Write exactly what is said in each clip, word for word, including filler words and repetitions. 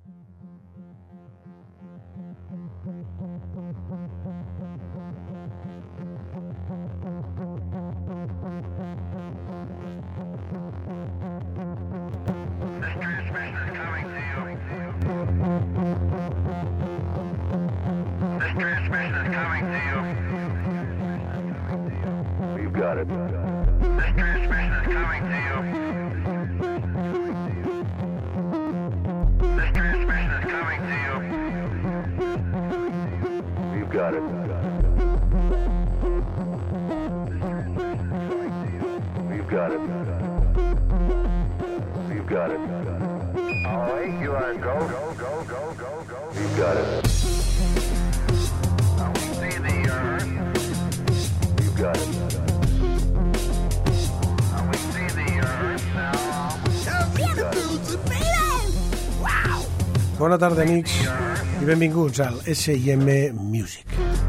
Bona tarda, amics, i benvinguts al S I M Music.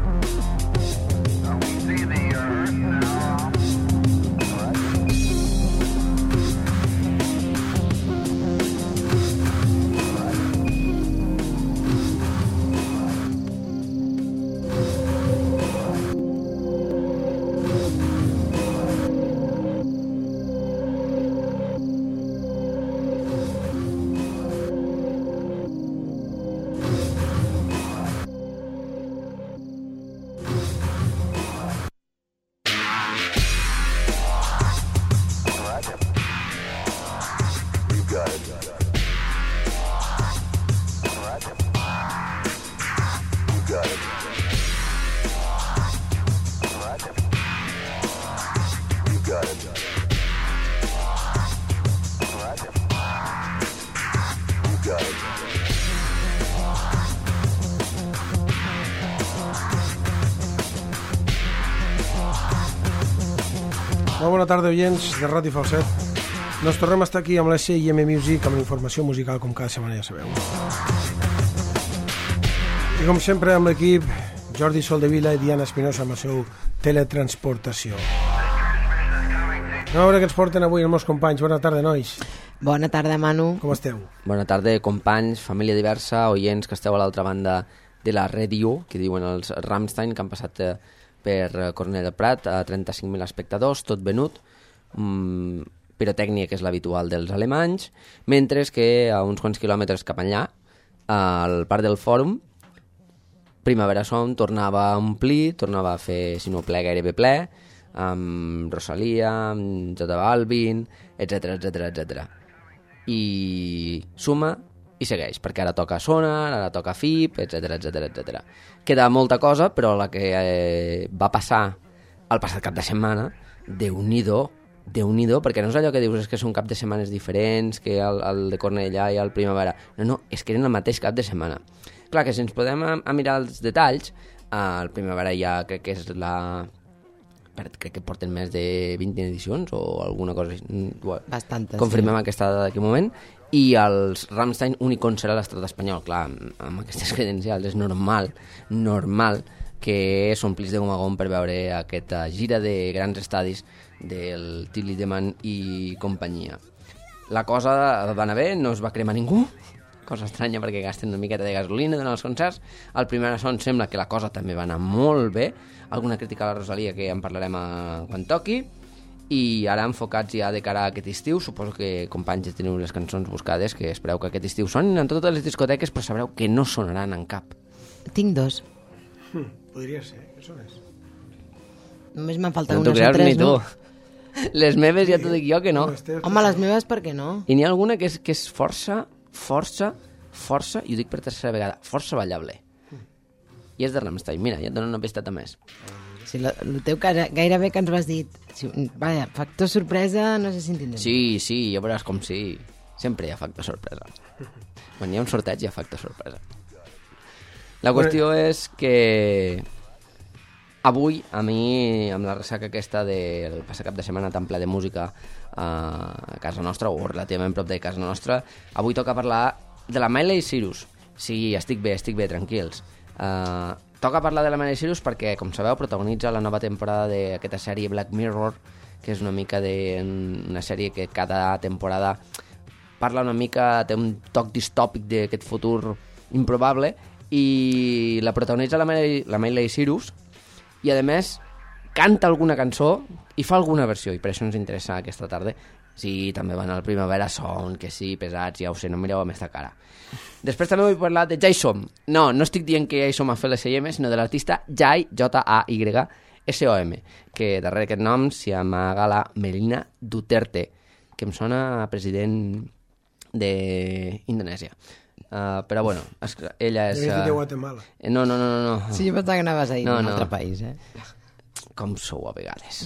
Molt bona tarda, oients de Ràdio Falset. Nos tornem a estar aquí amb l'S I M Music, amb la informació musical, com cada setmana ja sabeu. I com sempre amb l'equip, Jordi Soldevila i Diana Espinosa amb el seu teletransportació. Anem a veure què ens porten avui els meus companys. Bona tarda, nois. Bona tarda, Manu. Com esteu? Bona tarda, companys, família diversa, oients que esteu a l'altra banda de la ràdio, que diuen els Rammstein, que han passat per Cornellà del Prat a trenta-cinc mil espectadors, tot venut, mm, pirotècnia que és l'habitual dels alemanys, mentre que a uns quants quilòmetres cap enllà, al Parc del Fòrum, Primavera Sound tornava a omplir, tornava a fer, si no ple, gairebé ple, amb Rosalia, amb J Balvin, etcètera, etcètera, etcètera. I suma i segueix, perquè ara toca Sonar, ara toca F I P, etcètera, etcètera, etcètera. Queda molta cosa, però la que eh, va passar el passat cap de setmana, Déu-n'hi-do, Déu-n'hi-do, perquè no és allò que dius és que són cap de setmanes diferents, que el, el de Cornellà i el Primavera. No, no, és que eren el mateix cap de setmana. Clar, que si ens podem a, a mirar els detalls, el Primavera ja crec que és la... crec que porten més de vint edicions o alguna cosa així. Bastantes. Confirmem sí. aquesta dada d'aquí un moment. I els Rammstein únic serà l'estat espanyol. Clar, amb aquestes credencials és normal, normal que s'omplís de gom a gom per veure aquesta gira de grans estadis del Till Lindemann i companyia. La cosa va anar bé, no es va cremar ningú, cosa estranya perquè gasten una miqueta de gasolina durant els concerts. Al Primavera Sound sembla que la cosa també va anar molt bé, alguna crítica a la Rosalia que en parlarem a quan toqui, i ara enfocats ja de cara a aquest estiu, suposo que companys ja teniu les cançons buscades que espereu que aquest estiu sonin en totes les discoteques, però sabreu que no sonaran en cap. Tinc dos. Hm, podria ser, què sones? Només me'n falten no unes o tres, no? Les meves ja t'ho dic jo que no. Home, les meves per què no? I n'hi ha alguna que és, que és força, força, força, i ho dic per tercera vegada, força ballable. I és de Rammstein. Mira, ja et dono una pisteta més. Sí, el teu cas, gairebé que ens ho has dit. Sí, vaja, factor sorpresa, no sé si entendrem. Sí, sí, ja veuràs com sí. Sempre hi ha factor sorpresa. Quan hi ha un sorteig hi ha factor sorpresa. La qüestió és que avui, a mi, amb la ressaca aquesta del passat cap de setmana tan ple de música a casa nostra, o relativament prop de casa nostra, avui toca parlar de la Miley Cyrus. Sí, estic bé, estic bé, tranquils. Uh, toca parlar de la Miley Cyrus perquè, com sabeu, protagonitza la nova temporada d'aquesta sèrie Black Mirror, que és una mica de una sèrie que cada temporada parla una mica, té un toc distòpic d'aquest futur improbable, i la protagonitza la Miley, la Miley Cyrus, i a més canta alguna cançó i fa alguna versió, i per això ens interessa aquesta tarda. Sí, també van al Primavera Sound, que sí, pesats, ja ho sé, no em mireu amb esta cara. Després també vull parlar de Jaisom. No, no estic dient que Jaisom ha fet l'S I M, sinó de l'artista Jai, J A Y S O M, que darrere aquest nom s'hi amaga la Melina Duterte, que em sona a president d'Indonèsia. Uh, però bueno, es, ella és... Uh, de Guatemala. No, no, no, no, no. Sí, jo pensava que anaves a dir no, un no. altre país, eh? Com sou a vegades.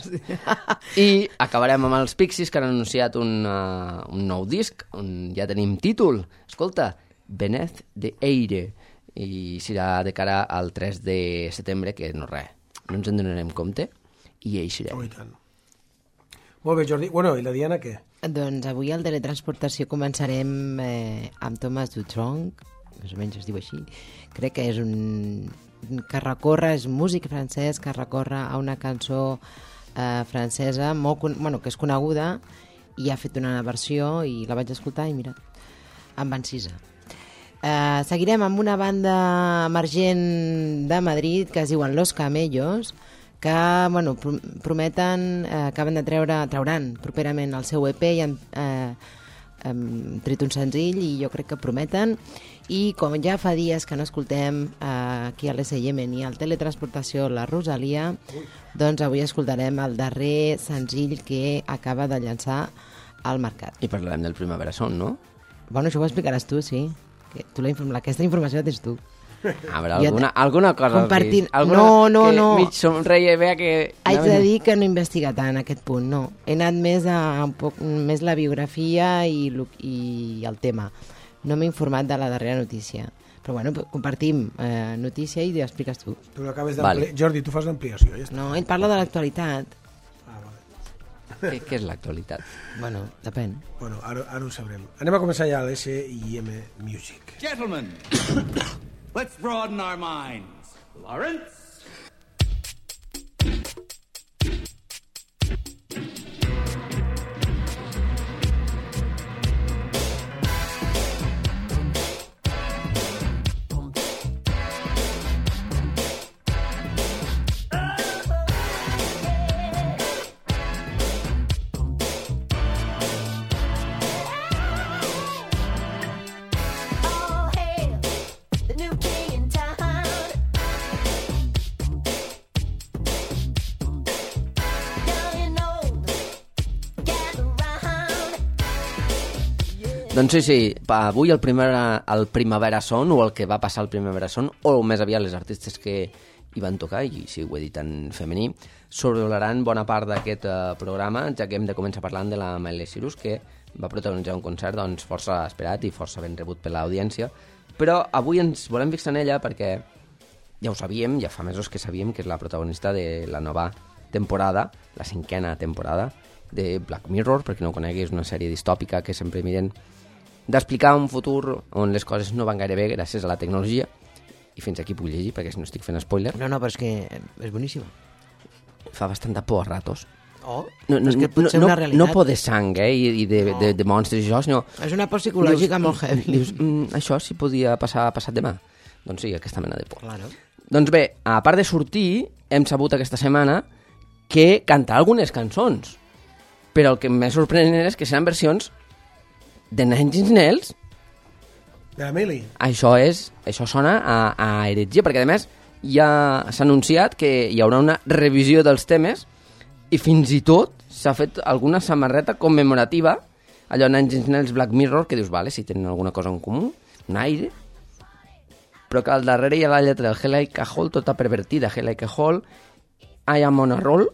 I acabarem amb els Pixies, que han anunciat un, uh, un nou disc, on ja tenim títol. Escolta, Beneath the Aire, i serà de cara al tres de setembre, que no res, no ens en donarem compte, i hi eixirem. Oh, i tant. Molt bé, Jordi. Bueno, i la Diana, què? Doncs avui al Teletransportació començarem eh, amb Thomas Dutronc, més o menys es diu així. Crec que és un que recorre, és músic francès que recorre a una cançó eh, francesa molt, bueno, que és coneguda, i ha fet una versió i la vaig escoltar i mira, em va encisar. Eh, seguirem amb una banda emergent de Madrid que es diuen Los Camellos, que bueno, prometen, eh, acaben de treure, trauran properament el seu E P i han eh, hem tret un senzill i jo crec que prometen, i com ja fa dies que no escoltem eh, aquí a l'S I M ni al Teletransportació la Rosalia, doncs avui escoltarem el darrer senzill que acaba de llançar al mercat. I parlarem del Primavera Sound, no? Bueno, això ho explicaràs tu, sí. Que tu la inform... Aquesta informació la tens tu. A veure, alguna, alguna cosa compartint... alguna no, no, que no. mig somreia i vea que... Haig de dir que no investiga tant aquest punt, no. He anat més a un poc, més la biografia i, i el tema. No m'he informat de la darrera notícia. Però bueno, compartim eh, notícia i l'expliques tu. Tu l'acabes vale. Jordi, tu fas l'ampliació. Ja està. No, ell parla de l'actualitat. Ah, vale. Què, què és l'actualitat? Bueno, depèn. Bueno, ara, ara ho sabrem. Anem a començar ja l'S I M Music. Gentlemen, let's broaden our minds. Lawrence? Doncs sí, sí, avui el, primer, el Primavera Sound, o el que va passar al Primavera Sound, o més aviat les artistes que hi van tocar, i sí, ho he dit en femení, sobrevolaran bona part d'aquest uh, programa, ja que hem de començar parlant de la Miley Cyrus, que va protagonitzar un concert doncs, força esperat i força ben rebut per l'audiència, però avui ens volem fixar en ella perquè ja ho sabíem, ja fa mesos que sabíem que és la protagonista de la nova temporada, la cinquena temporada de Black Mirror, perquè no ho conegui, és una sèrie distòpica que sempre miren d'explicar un futur on les coses no van gaire bé gràcies a la tecnologia, i fins aquí puc llegir perquè si no estic fent spoiler. No, no, però és que és boníssima. Fa bastanta por a ratos. Oh, no, no, és que pot ser no, una realitat. no por de sang, eh, i, i de, no. de, de monstres i això, sinó... És una por psicològica dius, molt heavy. Dius, mm, això sí podia passar passat demà. Doncs sí, aquesta mena de por. Claro. Doncs bé, a part de sortir, hem sabut aquesta setmana que cantar algunes cançons. Però el que més sorprenent és que seran versions de Nine Inch Nails. De la Miley. Això és, això sona a, a heretgia, perquè a més ja s'ha anunciat que hi haurà una revisió dels temes i fins i tot s'ha fet alguna samarreta commemorativa, allò Nine Inch Nails Black Mirror, que dius, vale, si tenen alguna cosa en comú, un aire, però que al darrere hi ha la lletra del Hell Like a Hole, tota pervertida, Hell Like a Hole, I am on a roll,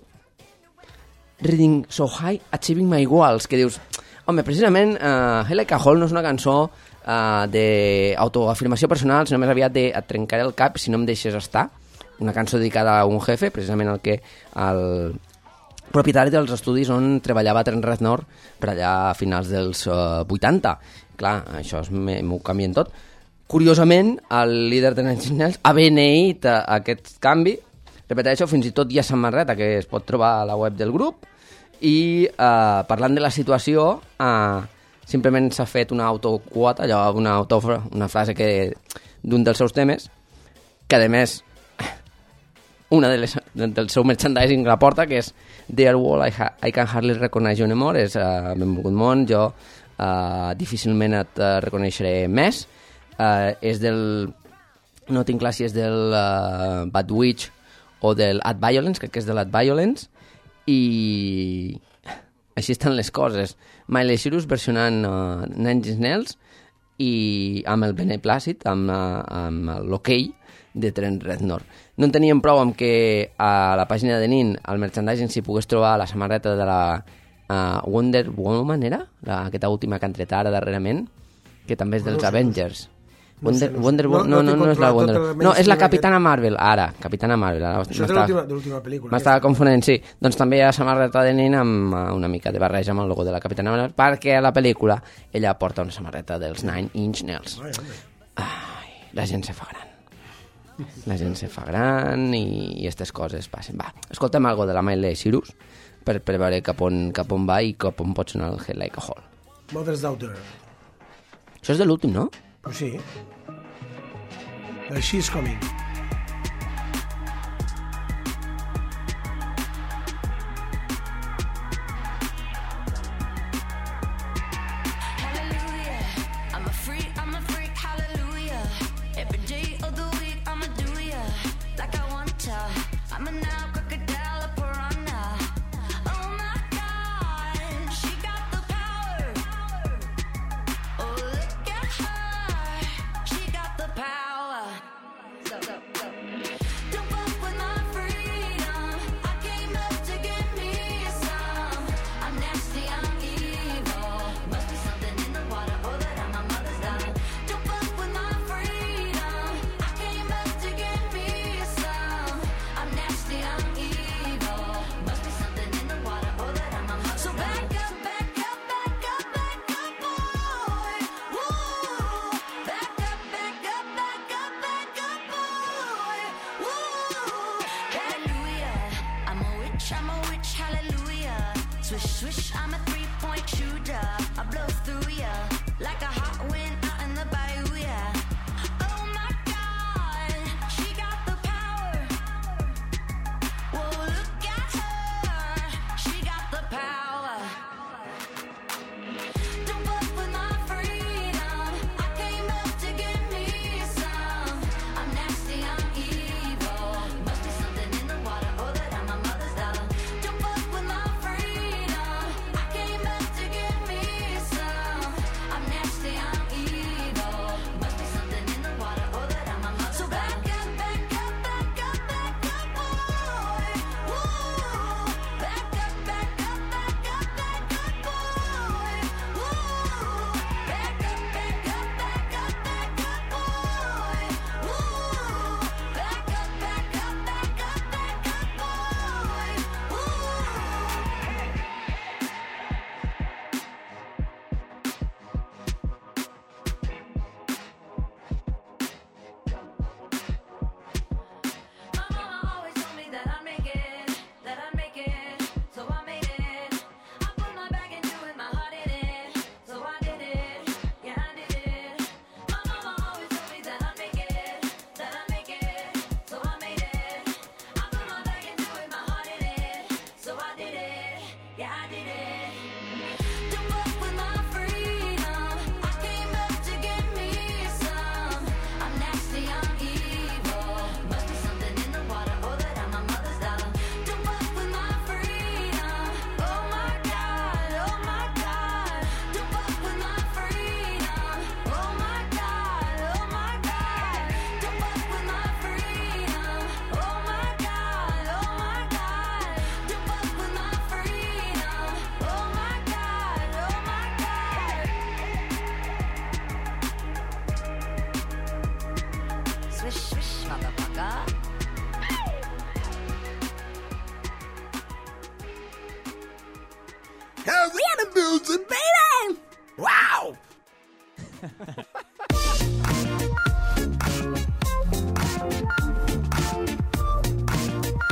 reading so high, achieving my goals, que dius, home, precisament, uh, Hell Like a Hole no és una cançó uh, d'autoafirmació personal, sinó més aviat de et trencaré el cap si no em deixes estar, una cançó dedicada a un jefe, precisament el que el propietari dels estudis on treballava Trent Reznor per allà a finals dels uh, vuitanta. Clar, això m'ho canvien tot. Curiosament, el líder de Nine Inch Nails ha beneït uh, aquest canvi. Repeteixo, fins i tot hi ha samarreta que es pot trobar a la web del grup. I uh, parlant de la situació, uh, simplement s'ha fet una autoquota, allò, una, autofra, una frase que d'un dels seus temes, que a més una de les, del seu merchandising la porta, que és Dear Wall, I, ha, I Can Hardly Recognize You Anymore, és uh, benvolgut món, jo uh, difícilment et uh, reconeixeré més, uh, és del, no tinc clar si és del uh, Bad Witch o del Ad Violence, crec que és de l'Ad Violence, i així estan les coses. Miley Cyrus versionant uh, Nine Inch Nails i amb el beneplàcit, amb, uh, amb l'ok de Trent Reznor. No en teníem prou amb que a la pàgina de Nin, al merchandising, s'hi pogués trobar la samarreta de la uh, Wonder Woman, era? La, aquesta última que han tret ara darrerament, que també és dels no sé, Avengers. Wonder, no sé, no, Wonder Woman, no, no, no, no és la Wonder Woman. No, és la Capitana Marvel, ara, Capitana Marvel. Ara, això és de l'última pel·lícula. M'estava confonent, sí. Doncs també hi ha la samarreta de Nin amb una mica de barreja amb el logo de la Capitana Marvel, perquè a la pel·lícula ella porta una samarreta dels Nine Inch Nails. Ai, la gent se fa gran. La gent se fa gran i aquestes coses passen. Va, escoltem algo de la Miley Cyrus per, per veure cap on, cap on va i cap on pot sonar el Head Like a Hole. Mother's Daughter. Això és de l'últim, no? Pues sí. The She's Coming. Wow!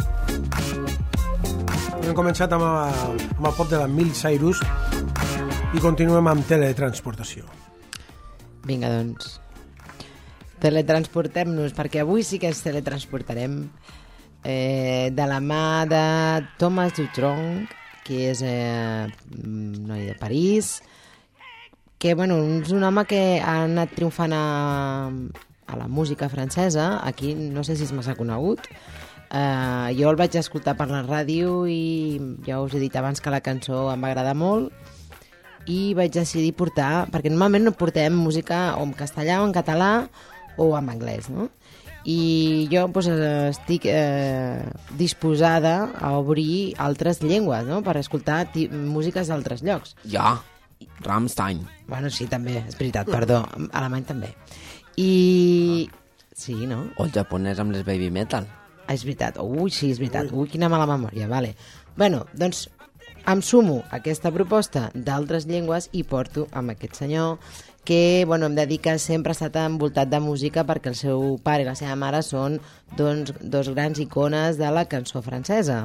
Hem començat amb, amb el pop de la Miley Cyrus i continuem amb teletransportació. Vinga, doncs. Teletransportem-nos, perquè avui sí que ens teletransportarem eh, de la mà de Thomas Dutronc, que és eh, noi de París, que bueno, és un home que ha anat triomfant a, a la música francesa. Aquí no sé si és massa conegut. Eh, jo el vaig escoltar per la ràdio i ja us he dit abans que la cançó em va agradar molt i vaig decidir portar, perquè normalment no portem música o en castellà o en català o en anglès, no? I jo pues, estic eh, disposada a obrir altres llengües, no?, per escoltar músiques d'altres llocs. Ja, Rammstein. Bueno, sí, també, és veritat, perdó, alemany també. I... sí, no? O el japonès amb les baby metal. Ah, és veritat, ui, sí, és veritat, ui, quina mala memòria, vale. Bueno, doncs em sumo a aquesta proposta d'altres llengües i porto amb aquest senyor que, bueno, em dedica, sempre ha estat envoltat de música perquè el seu pare i la seva mare són doncs, dos grans icones de la cançó francesa.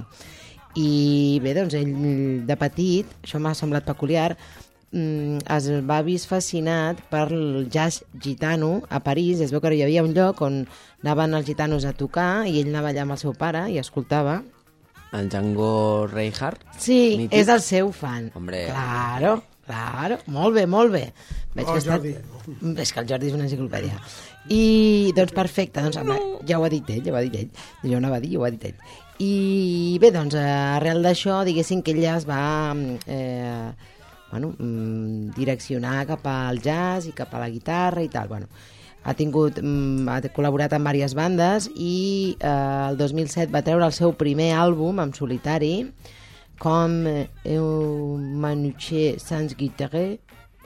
I bé, doncs ell de petit, això m'ha semblat peculiar, es va vist fascinat per el jazz gitano a París. Es veu que hi havia un lloc on anaven els gitanos a tocar i ell anava allà amb el seu pare i escoltava. El Django Reinhardt? Sí, mític. És el seu fan. Hombre. Claro, claro, molt bé, molt bé. Veig Oh, que Jordi. Està... És que el Jordi és una enciclopèdia. I, doncs, perfecte, doncs, home, ja ho ha dit ell, ja ho ha dit ell. Jo no va dir, ja ho ha dit ell. I bé, doncs, arrel d'això, diguéssim que ella es va eh, bueno, direccionar cap al jazz i cap a la guitarra i tal. Bueno, ha tingut, ha col·laborat amb diverses bandes i eh, el dos mil set va treure el seu primer àlbum en solitari, com un manucher sans guitare,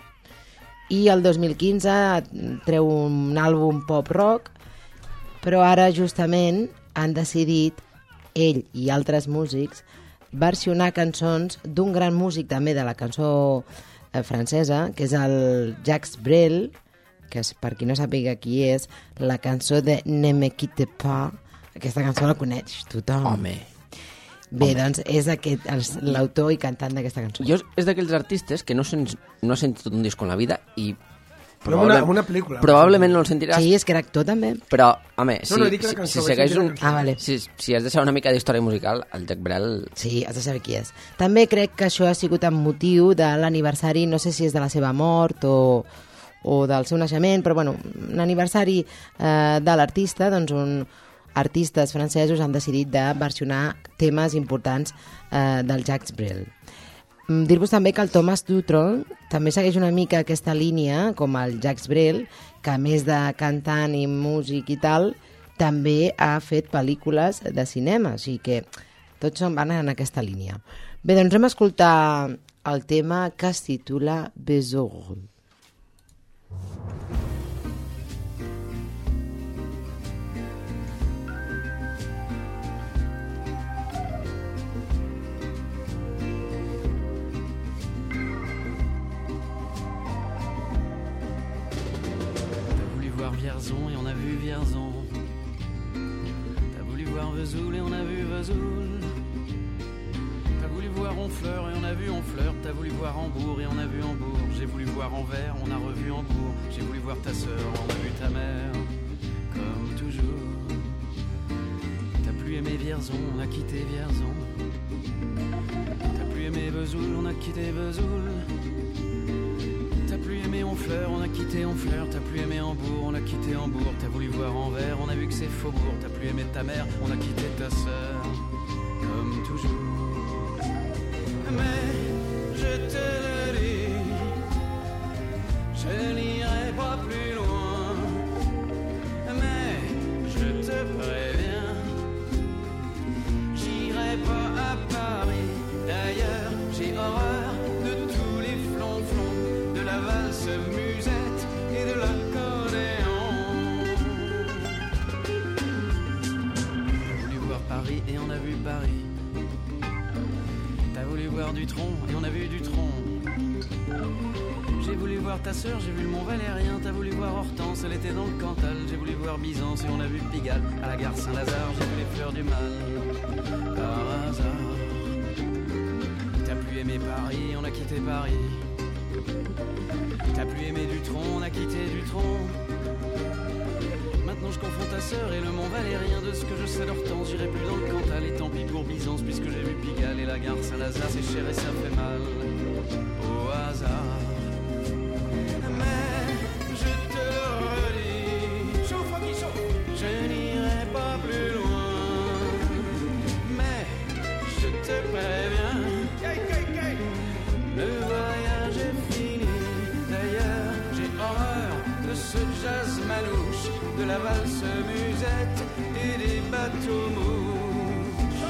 i el dos mil quinze treu un àlbum pop-rock, però ara justament han decidit, ell i altres músics, versionar cançons d'un gran músic també de la cançó eh, francesa, que és el Jacques Brel, que és, per qui no sàpiga qui és, la cançó de Ne me quitte pas. Aquesta cançó la coneix tothom. Home. Bé, Home. doncs és aquest, l'autor i cantant d'aquesta cançó. Jo és d'aquells artistes que no, sens, no ha sentit un disc en la vida i Però amb una, amb una pel·lícula. probablement no el sentiràs. Sí, és que era actor també. Però, home, si, no, dic la si, cançó, si vaig segueix sentir un... la cançó. Ah, vale. Si, si has de saber una mica d'història musical, el Jacques Brel... Sí, has de saber qui és. També crec que això ha sigut amb motiu de l'aniversari, no sé si és de la seva mort o, o del seu naixement, però bueno, un aniversari eh, de l'artista, doncs un artistes francesos han decidit de versionar temes importants eh, del Jacques Brel. Dir-vos també que el Thomas Dutronc també segueix una mica aquesta línia, com el Jacques Brel, que a més de cantant i músic i tal, també ha fet pel·lícules de cinema, o sigui que tots van en aquesta línia. Bé, doncs hem escoltat el tema que es titula Besour. Vierzon et on a vu Vierzon. T'as voulu voir Vesoul et on a vu Vesoul. T'as voulu voir Honfleur et on a vu Honfleur. T'as voulu voir Hambourg et on a vu Hambourg. J'ai voulu voir Anvers, on a revu Hambourg. J'ai voulu voir ta sœur, on a vu ta mère. Comme toujours. T'as plus aimé Vierzon, on a quitté Vierzon. T'as plus aimé Vesoul, on a quitté Vesoul. T'as plus aimé Honfleur, on a quitté Honfleur. T'as plus aimé Hambourg, on a quitté Hambourg. T'as voulu voir Anvers, on a vu que c'est Faubourg. T'as plus aimé ta mère, on a quitté ta sœur. Comme toujours. Mais je te le dis, je n'irai pas plus loin. Mais je te préviens, j'irai pas à Paris. D'ailleurs, j'ai horreur de tous les flonflons, de la valse musette et de l'accordéon. T'as voulu voir Paris et on a vu Paris. T'as voulu voir Dutronc et on a vu Dutronc. J'ai voulu voir ta sœur, j'ai vu le Mont Valérien. T'as voulu voir Hortense, elle était dans le Cantal. J'ai voulu voir Byzance et on a vu Pigalle. À la gare Saint-Lazare, j'ai vu les fleurs du mal. Par hasard. T'as plus aimé Paris, on a quitté Paris. T'as plus aimé Dutronc, on a quitté Dutronc. Maintenant je confonds ta sœur et le Mont Valérien. De ce que je sais d'Hortense, j'irai plus dans le Cantal. Et tant pis pour Byzance, puisque j'ai vu Pigalle et la gare Saint-Lazare. C'est cher et ça fait mal au hasard. Mais je te le redis, chauffe, qui chauffe. Je n'irai pas plus loin. Mais je te préviens, le voyage est fini. D'ailleurs, j'ai horreur de ce jazz manouche, de la valse musette et des bateaux mouches.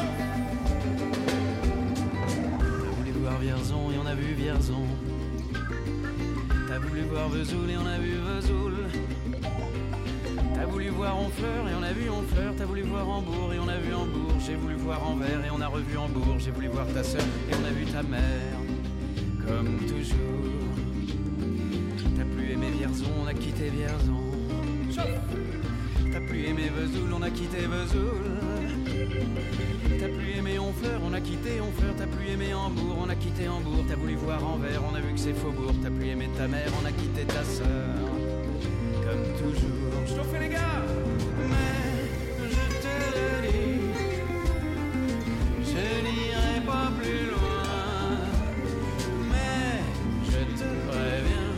T'as voulu voir Vierzon et on a vu Vierzon. T'as voulu voir Vesoul et on a vu Vesoul. T'as voulu voir Honfleur et on a vu Honfleur. T'as voulu voir Hambourg et on a vu Hambourg. J'ai voulu voir Anvers et on a revu Hambourg. J'ai voulu voir ta sœur et on a vu ta mère. Comme toujours. T'as plus aimé Vierzon, on a quitté Vierzon. T'as plus aimé Vesoul, on a quitté Vesoul. T'as plus aimé Honfleur, on a quitté Honfleur. T'as plus aimé Hambourg, on a quitté Hambourg. T'as voulu voir Anvers, on a vu que c'est Faubourg. T'as plus aimé ta mère, on a quitté ta sœur. Comme toujours. Je t'en fais les gars. Mais je te le dis, je n'irai pas plus loin. Mais je te préviens,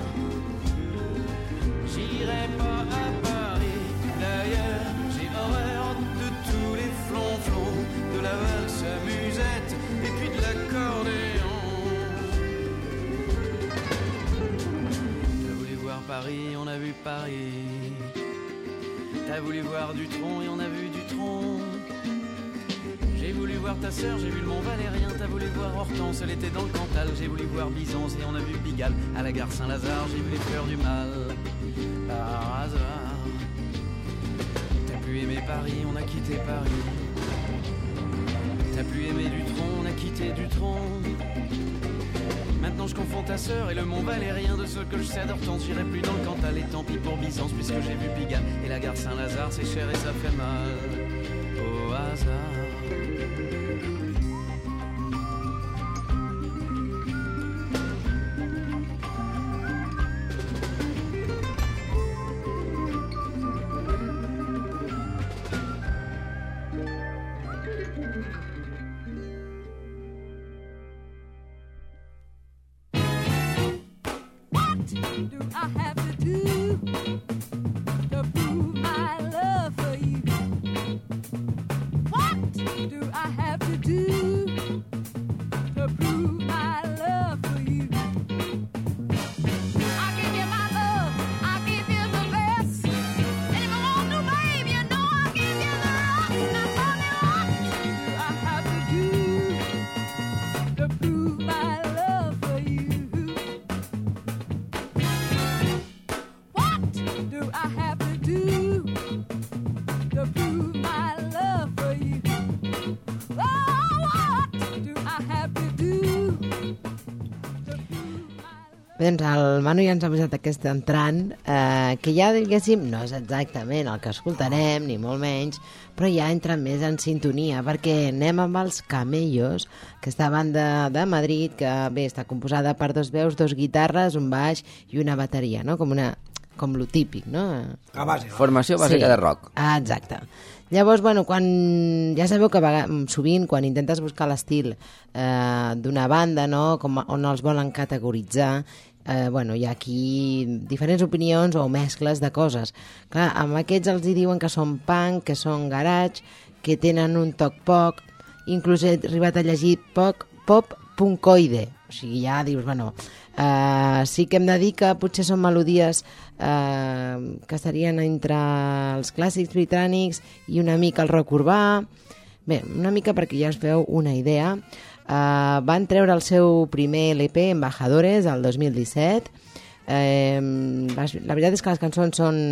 j'irai pas à Paris. D'ailleurs, j'ai horreur de tous les flonflons, de la valse musette et puis de l'accordéon. T'as voulu voir Paris, on a vu Paris. T'as voulu voir Dutronc et on a vu Dutronc. J'ai voulu voir ta sœur, j'ai vu le Mont Valérien. T'as voulu voir Hortense, elle était dans le Cantal. J'ai voulu voir Byzance et on a vu Pigalle. À la gare Saint-Lazare, j'ai vu les fleurs du mal. Par hasard. T'as plus aimé Paris, on a quitté Paris. T'as plus aimé Dutronc, on a quitté Dutronc. Maintenant je confonds ta sœur et le Mont Valérien. De ce que je sais d'Hortense, j'irai plus dans le Cantal. Et tant pis pour Byzance, puisque j'ai vu Pigalle. Et la gare Saint-Lazare, c'est cher et ça fait mal au hasard. Do I have to do to prove my love for you? What do I have to do to prove my love for you? I give you my love, I give you the best. And if I want to, babe, you know I give you the rest. Now tell me what do I have to do to prove my love for you? Do I have to do to prove my love for you? Oh, what do I have to do to prove my love? Bé, doncs el Manu ja ens ha posat aquest entrant, eh, que ja, diguéssim, no és exactament el que escoltarem, ni molt menys, però ja entra més en sintonia, perquè anem amb els Camellos, aquesta banda de Madrid, que bé, està composada per dos veus, dos guitarres, un baix i una bateria, no? Com una... com lo típic, no? A base, no? Formació bàsica Sí. de rock. Ah, exacte. Llavors, bueno, quan... ja sabeu que vega... sovint quan intentes buscar l'estil eh, d'una banda, no? Com, on els volen categoritzar, eh, bueno, hi ha aquí diferents opinions o mescles de coses. Clar, amb aquests els hi diuen que són punk, que són garage, que tenen un toc poc, inclús he arribat a llegir poc, pop punkoide. O sigui, ja dius, bueno... Uh, sí que hem de dir que potser són melodies uh, que estarien entre els clàssics britànics i una mica el rock urbà. Bé, una mica perquè ja us feu una idea. Uh, van treure el seu primer L P, Embajadores, el dos mil disset. Uh, la veritat és que les cançons són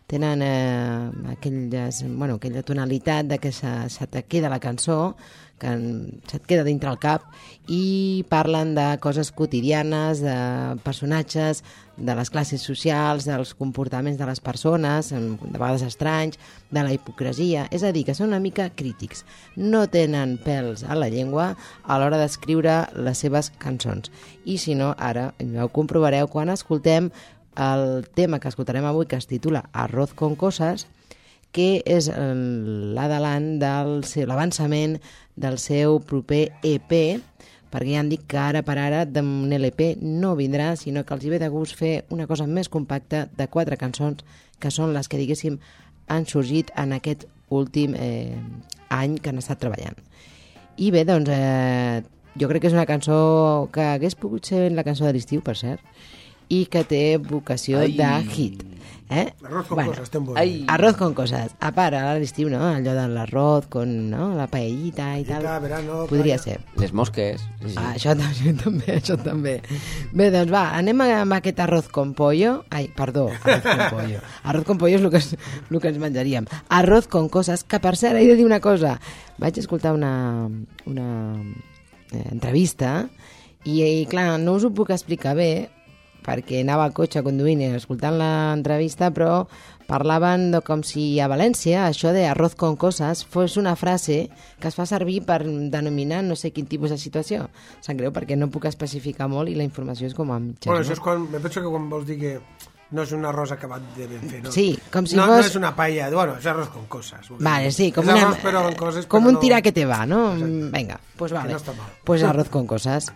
tenen eh, aquelles, bueno, aquella tonalitat de que se, se te queda la cançó, que se't queda dintre el cap, i parlen de coses quotidianes, de personatges, de les classes socials, dels comportaments de les persones, de vegades estranys, de la hipocresia. És a dir, que són una mica crítics. No tenen pèls a la llengua a l'hora d'escriure les seves cançons. I si no, ara ja ho comprovareu quan escoltem el tema que escoltarem avui, que es titula Arroz con cosas, que és l'adalant del seu, l'avançament del seu proper E P, perquè ja han dit que ara per ara d'un L P no vindrà, sinó que els hi ve de gust fer una cosa més compacta de quatre cançons, que són les que, diguéssim, han sorgit en aquest últim eh, any que han estat treballant. I bé, doncs, eh, jo crec que és una cançó que hagués pogut ser la cançó de l'estiu, per cert, i que té vocació Ai. de hit. Eh? Arroz con bueno, cosas, ten bon. Arroz con cosas. A part, ara a l'estiu, no? Allò de l'arroz con no? la paellita i tal. Verano, podria playa. ser. Les mosques. Sí, sí. Ah, això, això també, això també. Bé, doncs va, anem amb aquest arroz con pollo. Ai, perdó, arroz con pollo. Arroz con pollo és el que, el que ens menjaríem. Arroz con cosas, que per cert, he de dir una cosa. Vaig escoltar una, una eh, entrevista i, i, clar, no us ho puc explicar bé, perquè anava al cotxe conduint i escoltant l'entrevista, però parlaven de com si a València això de arroz con cosas fos una frase que es fa servir per denominar no sé quin tipus de situació. Sap greu perquè no puc especificar molt i la informació és com a mitjans. Bueno, això és quan, me penso que quan vols dir que no és un arròs acabat de ben fer, no? Sí, com si no, fos... No és una paella, bueno, és arroz con cosas. Vale, sí, com, és una... arroz, però con coses, com però un tira no... que te va, no? Exacte. Venga, pues vale. Que no està mal. Pues arroz con cosas.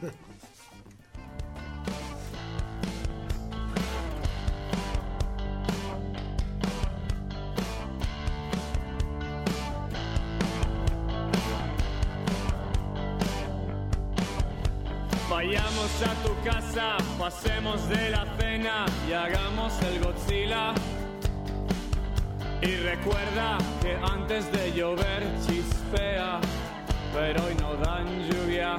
Vayamos a tu casa, pasemos de la cena y hagamos el Godzilla. Y recuerda que antes de llover chispea, pero hoy no dan lluvia.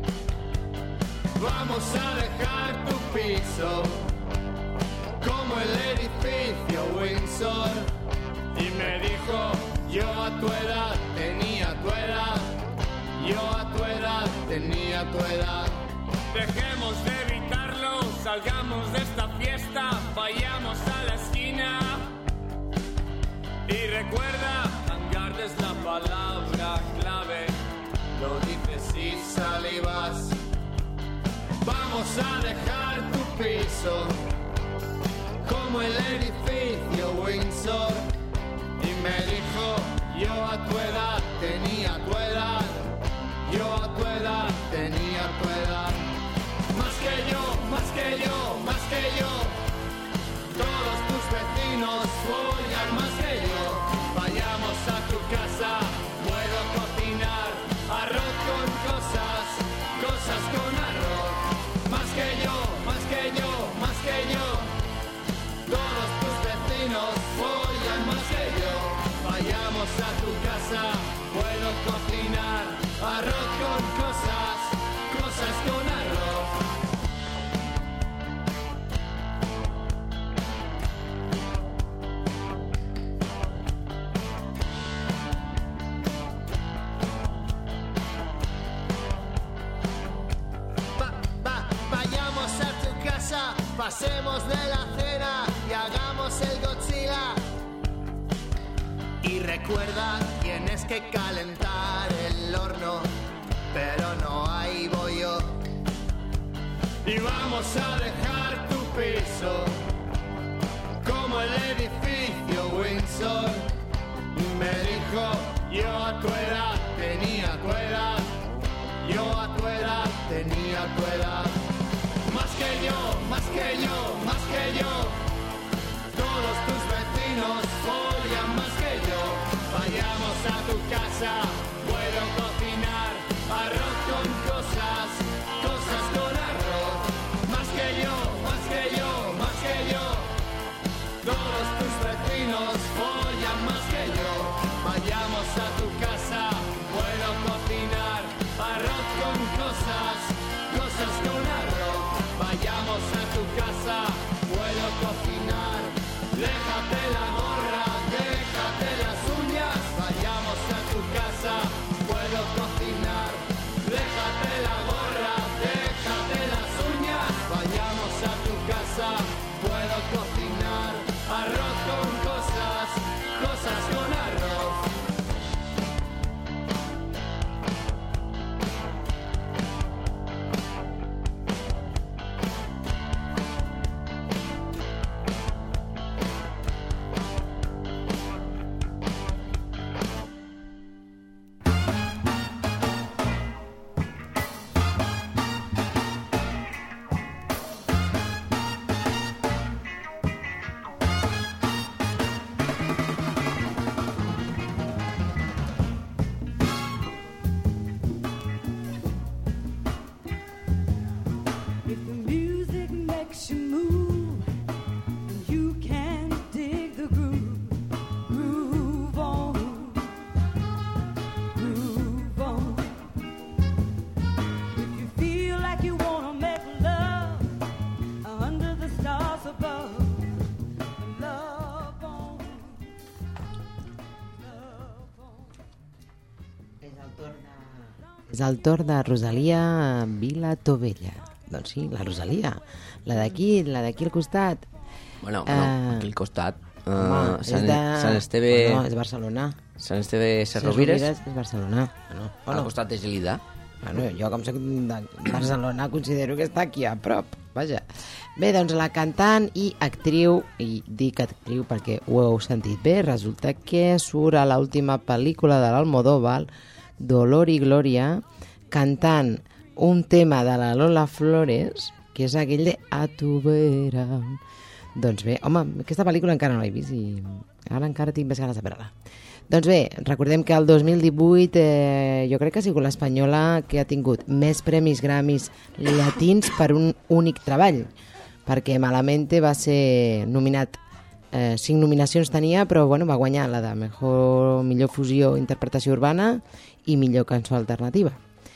Vamos a dejar tu piso como el edificio Windsor. Y me dijo, yo a tu edad tenía tu edad, yo a tu edad tenía tu edad. Dejemos de evitarlo, salgamos de esta fiesta, vayamos a la esquina. Y recuerda, hangar es la palabra clave, lo dices y salivas. Vamos a dejar tu piso como el edificio Windsor. Y me dijo, yo a tu edad tenía tu edad, yo a tu edad tenía tu edad. Más que yo, más que yo, más que yo. Todos tus vecinos follan más que yo. Vayamos a tu casa, puedo cocinar arroz con cosas, cosas con arroz. Más que yo, más que yo, más que yo. Todos tus vecinos follan más que yo. Vayamos a tu casa, puedo cocinar arroz con cosas, cosas con arroz. Pasemos de la cena y hagamos el Godzilla. Y recuerda, tienes que calentar el horno, pero no hay bollo. Y vamos a dejar tu piso como el edificio Windsor. Me dijo, yo a tu edad tenía tu edad, yo a tu edad tenía tu edad. Más que yo, más que yo, más que yo. Todos tus vecinos follan más que yo. Vayamos a tu casa, puedo cocinar arroz con cosas, cosas con arroz. Más que yo, más que yo, más que yo. Todos tus vecinos follan más que yo. Vayamos a tu casa, puedo cocinar arroz con cosas, cosas con arroz. Vayamos a tu casa, puedo cocinar és el torn de Rosalia Vilatovella. Doncs sí, la Rosalia, la d'aquí, la d'aquí al costat. Bueno, Eh, bueno aquí al costat. Uh, Home, Sant, és de... Sant Esteve... No, és Barcelona. Sant Esteve Serrovires, Serrovires és Barcelona. Bueno, al bueno, costat de Gelida. bueno, jo com soc de Barcelona considero que està aquí a prop. Vaja. Bé, doncs la cantant i actriu, i dic actriu perquè ho heu sentit bé, resulta que surt a l'última pel·lícula de l'Almodóvar, Dolor y Gloria, cantant un tema de la Lola Flores, que és aquell de A tu vera. Doncs bé, home, aquesta pel·lícula encara no l'he vist i ara encara tinc més ganes de veure-la. Doncs bé, recordem que el dos mil divuit eh, jo crec que ha sigut l'espanyola que ha tingut més premis Grammys llatins per un únic treball, perquè Malamente va ser nominat, eh, cinc nominacions tenia, però bueno, va guanyar la de mejor, millor fusió, interpretació urbana i millor cançó alternativa.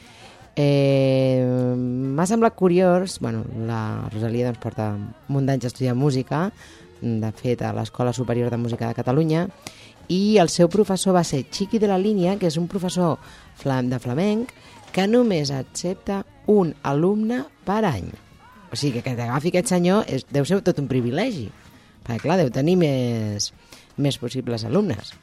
Eh, m'ha semblat curiós, bueno, la Rosalia doncs, porta un munt d'anys estudiant música, de fet a l'Escola Superior de Música de Catalunya, i el seu professor va ser Chiqui de la Línia, que és un professor flam de flamenc que només accepta un alumne per any. O sigui que que t'agafi aquest senyor és, deu ser tot un privilegi, perquè clar, deu tenir més, més possibles alumnes.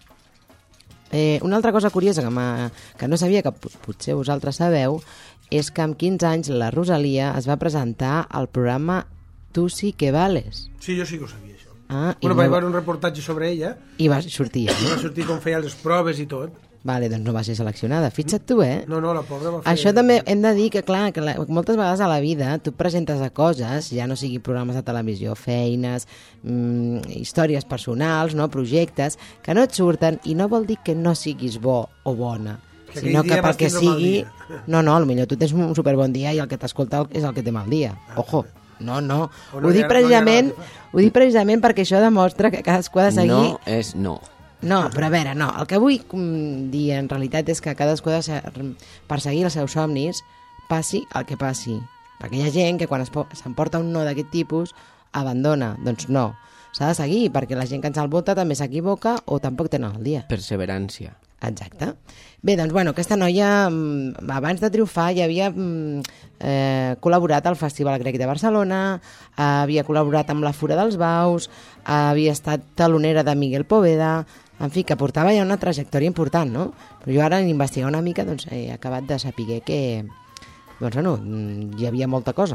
Eh, una altra cosa curiosa que, que no sabia, que potser vosaltres sabeu, és que amb quinze anys la Rosalia es va presentar al programa Tu sí que vales. Sí, jo sí que ho sabia, això. Ah, Bueno, i vaig no- veure un reportatge sobre ella, I va sortir, va no? sortir com feia les proves i tot. Vale, doncs no va ser seleccionada. Fixa't tu, eh? No, no, la pobra va fer... Això també hem de dir que, clar, que la, moltes vegades a la vida tu et presentes a coses, ja no sigui programes de televisió, feines, mmm, històries personals, no, projectes, que no et surten i no vol dir que no siguis bo o bona, Que sinó aquell que dia vas perquè tindre un mal sigui... dia. No, no, potser tu tens un superbon dia i el que t'escolta és el que té mal dia. Ojo, no, no. O no Ho hi dic ha- precisament, no hi ha res ho dic precisament perquè això demostra que cadascú ha de seguir... No és no. No, però a veure, no. El que vull mm, dir en realitat és que cadascú ha de ser, perseguir els seus somnis, passi el que passi. Perquè hi ha gent que quan es po- s'emporta un no d'aquest tipus, abandona. Doncs no. S'ha de seguir, perquè la gent que ens el vota també s'equivoca o tampoc tenen el dia. Perseverància. Exacte. Bé, doncs, bueno, aquesta noia, mm, abans de triomfar, ja havia mm, eh, col·laborat al Festival Grec de Barcelona, eh, havia col·laborat amb la Fura dels Baus, eh, havia estat talonera de Miguel Poveda, en fi, que portava ja una trajectòria important, no? Però jo ara, en investigar una mica, doncs, he acabat de saber que, doncs, bueno, mm, hi havia molta cosa.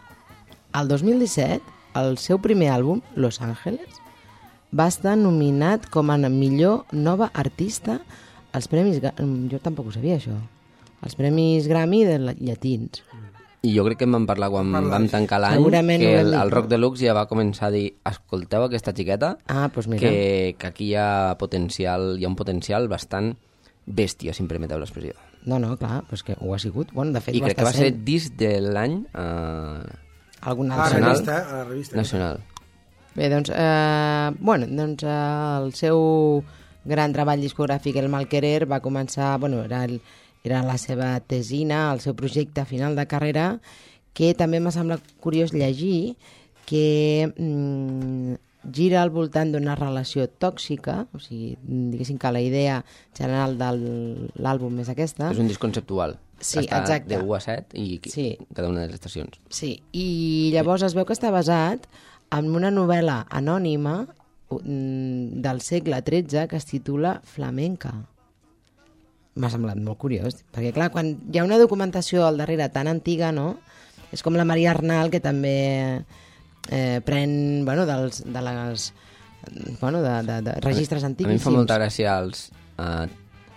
El dos mil disset, el seu primer àlbum, Los Ángeles, va estar nominat com a millor nova artista als Premis... Gra- Jo tampoc ho sabia, això. Els Premis Grammy de la- llatins. I jo crec que en vam parlar quan Parlar, vam sí. tancar l'any, Segurament que ho vam el, dir, el no? Rock Deluxe ja va començar a dir escolteu aquesta xiqueta, Ah, doncs mira. que, que aquí hi ha potencial, hi ha un potencial bastant bèstia, si em permeteu l'expressió. No, no, clar, doncs que ho ha sigut. Bueno, de fet, I ho crec que està va ser sent. disc de l'any eh, Algun A la altre. Nacional. revista, a la revista. nacional. Bé, doncs, eh, bueno, doncs eh, el seu gran treball discogràfic, El Malquerer, va començar, bueno, era, el, era la seva tesina, el seu projecte final de carrera, que també m'ha semblat curiós llegir que mm, gira al voltant d'una relació tòxica, o sigui, diguéssim que la idea general de l'àlbum és aquesta. És un disc conceptual. Sí, Està exacte. de u a set i Sí. cada una de les estacions. Sí, i llavors es veu que està basat en una novel·la anònima mm, del segle tretze que es titula Flamenca. M'ha semblat molt curiós, perquè clar, quan hi ha una documentació al darrere tan antiga, no? És com la Maria Arnal, que també eh, pren, bueno, dels, de les... Bueno, de, de, de registres A mi em antiquíssims. fa molta gràcia els, eh,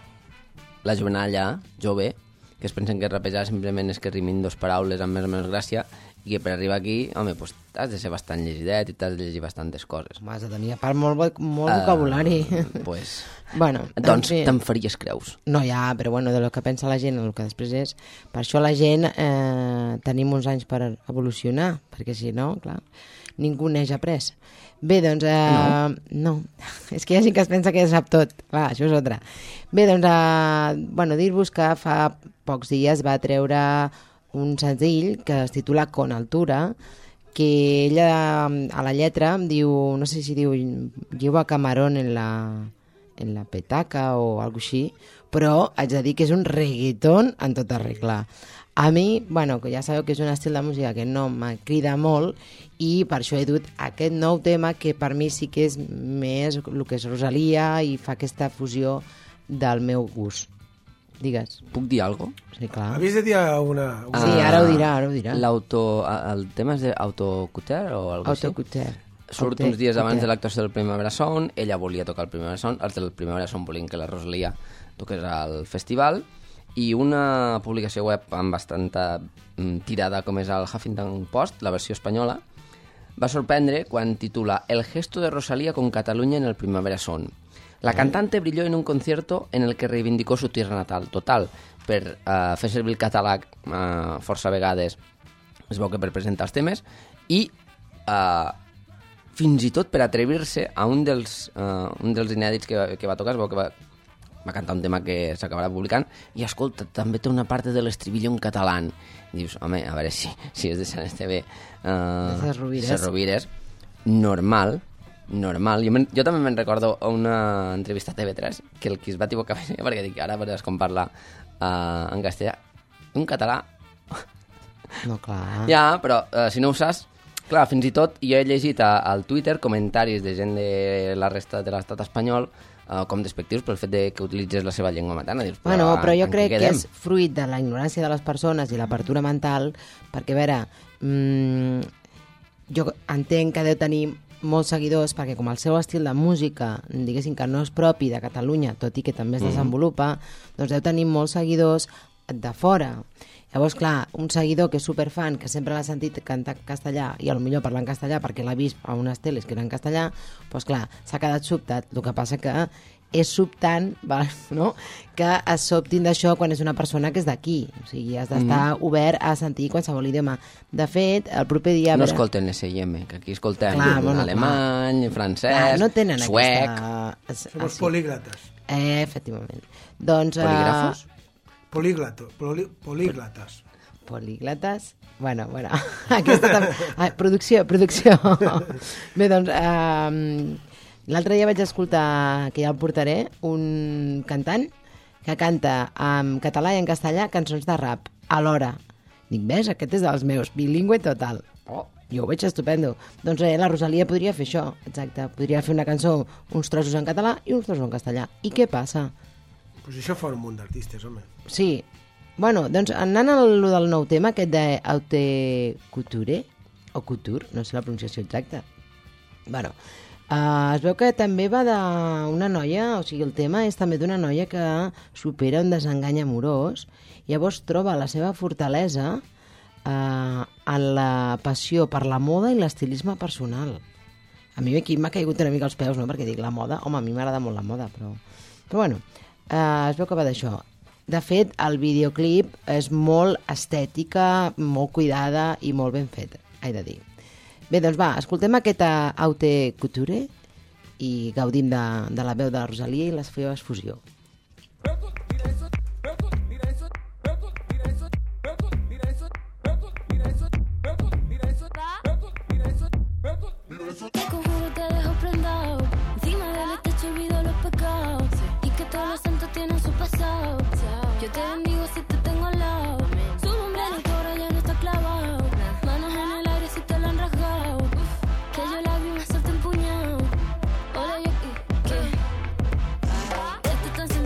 la jovenalla jove, que es pensen que rapejar simplement és que rimin dos paraules amb més o menys gràcia i que per arribar aquí, home, pues, has de ser bastant llegidet i t'has de llegir bastantes coses. Home, has de tenir a part molt, vo- molt vocabulari. Uh, pues, Bueno, doncs en fi. te'n faries creus. No, ja, però bueno, de lo que pensa la gent, el que després és... Per això la gent eh, tenim uns anys per evolucionar, perquè si no, clar, ningú neix après. Bé, doncs... Eh, no. no. És que hi ha gent que es pensa que ja sap tot. Va, això és altra. Bé, doncs, eh, bueno, dir-vos que fa pocs dies va treure un senzill que es titula Con Altura, que ella a la lletra diu, no sé si diu, llevo a Camarón en la... en la petaca o alguna així, però haig de dir que és un reggaeton en tota regla. A mi, bueno, que ja sabeu que és un estil de música que no me crida molt i per això he dut aquest nou tema que per mi sí que és més el que és Rosalia i fa aquesta fusió del meu gust. Digues. Puc dir alguna cosa? Sí, clar. Havies de dir una... una... Sí, ara ho dirà, ara ho dirà. L'auto... El tema és d'autocuter o alguna cosa així? Autocuter. Surt uns dies abans de l'actuació del Primavera Sound, ella volia tocar el Primavera Sound, els del Primavera Sound volien que la Rosalia toqués al festival, i una publicació web amb bastanta tirada com és el Huffington Post, la versió espanyola, va sorprendre quan titula El gesto de Rosalía con Cataluña en el Primavera Sound. La cantante brilló en un concierto en el que reivindicó su tierra natal. Total, per uh, fer servir el català uh, força vegades es veu que per presentar els temes i uh, fins i tot per atrevir-se a un dels, uh, un dels inèdits que, que va tocar, es veu que va, va cantar un tema que s'acabarà publicant i escolta, també té una part de l'estribillo en català. I dius, home, a veure si, si és de Sant Esteve uh, de Rovires. Rovires, normal, normal. Jo, jo també me'n recordo una entrevista a T V tres que el qui es va equivocar perquè dic, ara veuràs com parla uh, en castellà. Un català... No, clar. Ja, però uh, si no ho saps, clar, fins i tot jo he llegit a, al Twitter comentaris de gent de la resta de l'estat espanyol uh, com despectius pel fet de que utilitzés la seva llengua materna. Dius, però, Bueno, però jo en crec què que quedem? és fruit de la ignorància de les persones i l'apertura mental, perquè, a veure, mmm, jo entenc que deu tenir molts seguidors, perquè com el seu estil de música, diguéssim que no és propi de Catalunya, tot i que també es desenvolupa, doncs deu tenir molts seguidors de fora. Llavors, clar, un seguidor que és superfan, que sempre l'ha sentit cantar castellà i potser parlar en castellà perquè l'ha vist a unes teles que eren en castellà, doncs clar, s'ha quedat sobtat. El que passa que és sobtant, no?, que es sobtin d'això quan és una persona que és d'aquí. O sigui, has d'estar mm. obert a sentir qualsevol idioma. De fet, el proper dia... No veure... escolten S I M, que aquí escoltem Clar, bueno, alemany, clar. francès, Clar, no tenen suec... Aquesta... Som els políglates. Eh, efectivament. Doncs... Polígrafos? Uh... Políglato, poli, políglates. Políglates? Bueno, bueno. Aquesta també... Ah, producció, producció. Bé, doncs, uh, l'altre dia vaig escoltar, que ja el portaré, un cantant que canta en català i en castellà cançons de rap alhora. Dic, ves, aquest és dels meus, bilingüe total. Oh, jo ho veig estupendo. Doncs eh, la Rosalia podria fer això, exacte. Podria fer una cançó, uns trossos en català i uns trossos en castellà. I què passa? Pues això fa un munt d'artistes, home. Sí. Bueno, doncs anant a lo del nou tema, aquest de Haute Couture, o Couture, no sé la pronunciació exacta. Bueno, uh, es veu que també va d'una noia, o sigui, el tema és també d'una noia que supera un desengany amorós, llavors troba la seva fortalesa uh, en la passió per la moda i l'estilisme personal. A mi aquí m'ha caigut una mica als peus, no?, perquè dic, la moda, home, a mi m'agrada molt la moda, però... Però bueno, uh, es veu que va d'això. De fet, el videoclip és molt estètica, molt cuidada i molt ben fet, he de dir. Bé, doncs va, escoltem aquesta Haute Couture i gaudim de, de la veu de la Rosalia i la seva fusió. Te conjuro, te dejo prendado. Encima del techo olvido los pecados. Y que todos los santos tienen su pasado. Yo te bendigo si te tengo al lado. Su sombrero que ahora ya no está clavado. Manos en el aire si te lo han rasgado. Que yo la vi más suelta empuñado. Hola, yo, ¿qué? Esto tan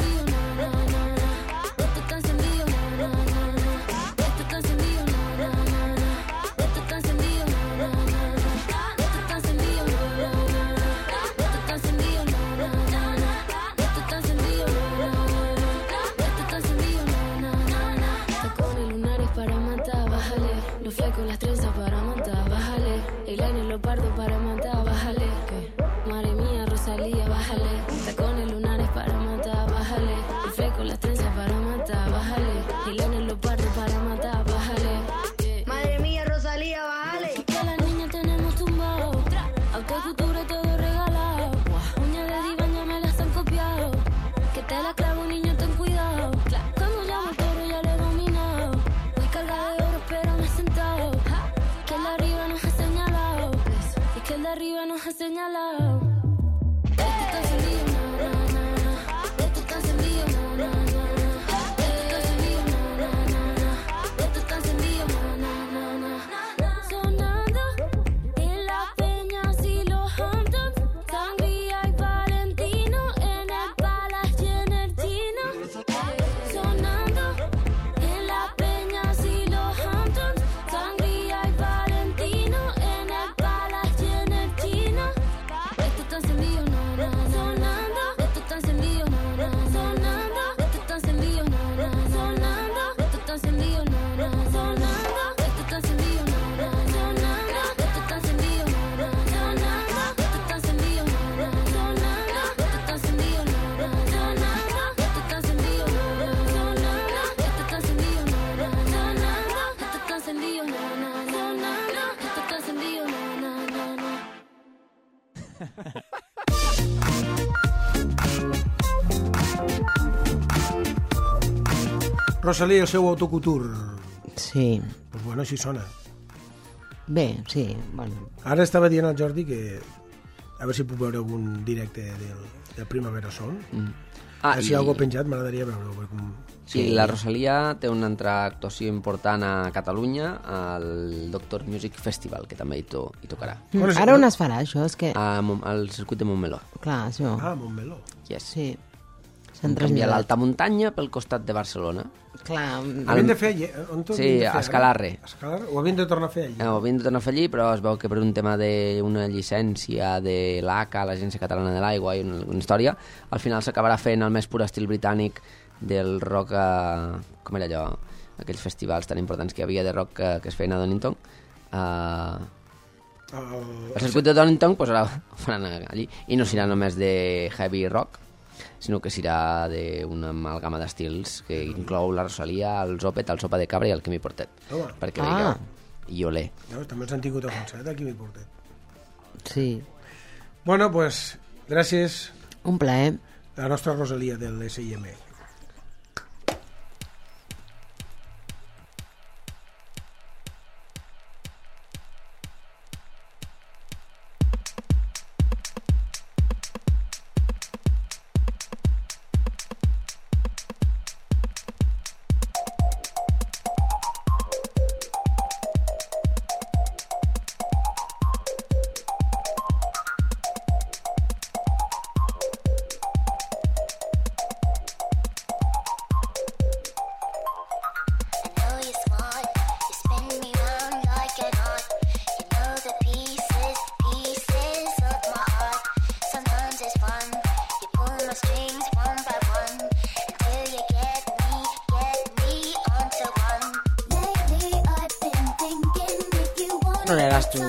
Rosalía i el seu autocultur. Sí. Pues bueno, així sona. Bé, sí, bueno. Ara estava dient al Jordi que a veure si puc veure algun directe del, del Primavera Sound. Mm. Ah, si hi ha algú penjat, m'agradaria veure-ho. Com... Sí, la Rosalia té una altra actuació important a Catalunya, al Doctor Music Festival, que també hi, to hi tocarà. Mm. Bueno, ara on es farà, això? És que... A, al circuit de Montmeló. Clar, això. Ah, Montmeló. Yes. Sí. S'han canviat l'alta muntanya pel costat de Barcelona. Clar. Havien de fer allí? On sí, a Escalarre. Escalarre. Ho havien de tornar a fer allí? Ho havien de tornar a fer allí, però es veu que per un tema d'una llicència de l'A C A, l'Agència Catalana de l'Aigua, i una, una història, al final s'acabarà fent el més pur estil britànic del rock, eh, com era allò, aquells festivals tan importants que hi havia de rock que, que es feien a Donington. Uh, el... el circuit de Donington, pues ara ho faran allí, i no serà només de heavy rock, sinó que serà d'una amalgama d'estils que inclou la Rosalia, el Zopet, el Sopa de Cabra i el Quimi Portet. Home. Perquè ah. veieu, i olé. No, també els han tingut a concert, el Quimi Portet. Sí. Bueno, pues, gràcies. Un plaer. La nostra Rosalia del S I M. No eras tú.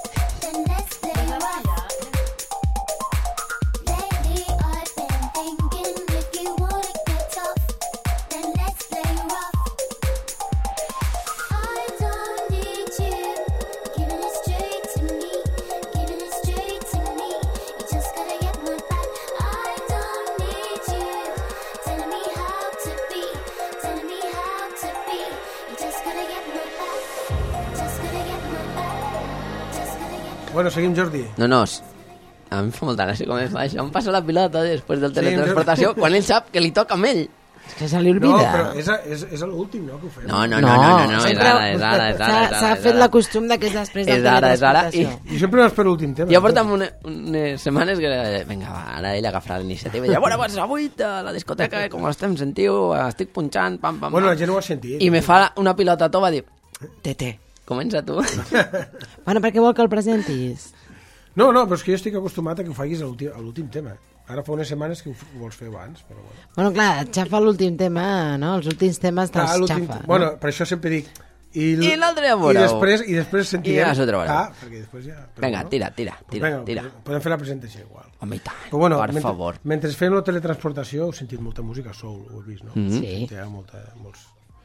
Bueno, seguim, Jordi. No, no, a mi em fa molta gràcia com es fa això. Em passa la pilota després del teletransportació sí, quan ell sap que li toca amb ell. És que se li olvida. No, però és, és, és l'últim, no, que ho fem? No, no, no, no, no, no, és ara, és ara, és ara. S'ha fet la costum de que és després del teletransportació. I sempre vas per l'últim tema. Jo porta'm una, unes setmanes que, vinga, va, ara ell agafarà l'iniciativa i ja, bueno, pues avui a la discoteca, com l'estem sentiu, estic punxant, pam, pam, pam. Bueno, la gent ho ha sentit. I me fa una pilota tova, diu, tete, comença tu. Bueno, per què vol que el presentis? No, no, però és que jo estic acostumat a que ho facis a l'últim tema. Ara fa unes setmanes que ho vols fer abans. Però bueno. Bueno, clar, xafa l'últim tema, no? Els últims temes te'ls ah, xafa. No? Bueno, per això sempre dic... I, I l'altre ja veureu. I després, i després sentirem... I ja s'ho trobareu. Ah, perquè després ja... Vinga, no? tira, tira, tira, Venga, tira. Podem fer la presentació igual. Home, i tant, però bueno, per mentre, favor. Mentre fem la teletransportació heu sentit molta música soul, ho heu vist, no? Mm-hmm. Sí. Hi ha molta, molts